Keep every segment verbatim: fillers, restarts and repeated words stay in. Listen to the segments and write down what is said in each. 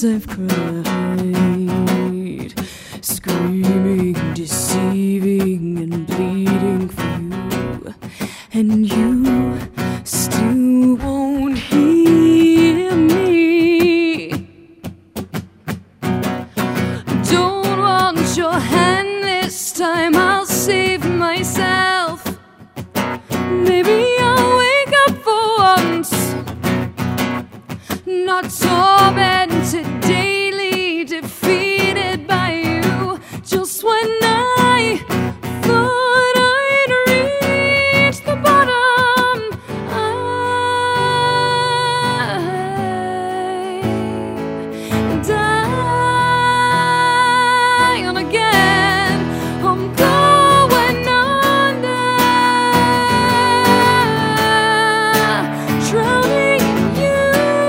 nights I've cried, screaming, deceiving, and bleeding for you, and you still won't hear me. Don't want your hand this time, I'll save myself. Maybe I'll wake up for once, not tormented daily, defeated by you. Just when I thought I'd reached the bottom, I'm dying again. I'm going under, drowning in you.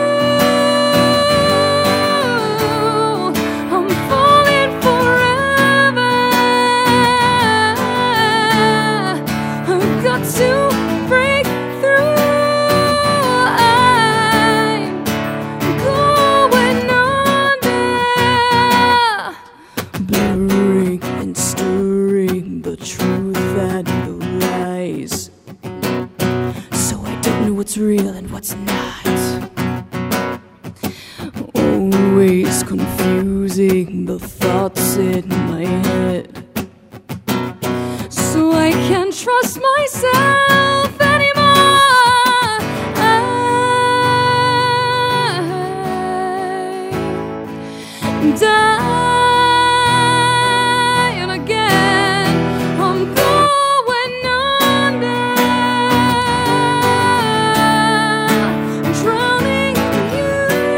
I'm falling forever. I've got to break through. I'm going under, blurring and stirring the truth and the lies, so I don't know what's real and what's not. Always confusing the thoughts in my head, so I can't trust myself anymore. I'm dying again. I'm going under, drowning in you.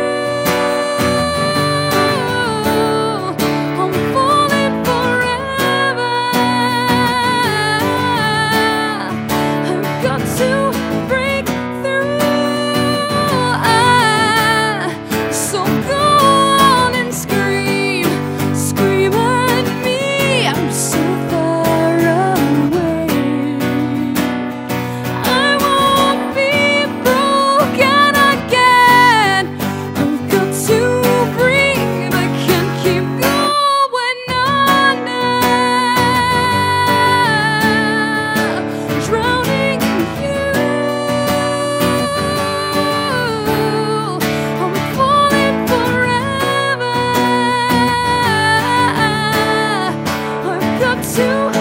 I'm falling forever. I've got to break through. So go on and scream, scream at me. I'm so far away, I won't be broken again. I've got to breathe, I can't keep going under, drowning in you. I'm falling forever. I've got to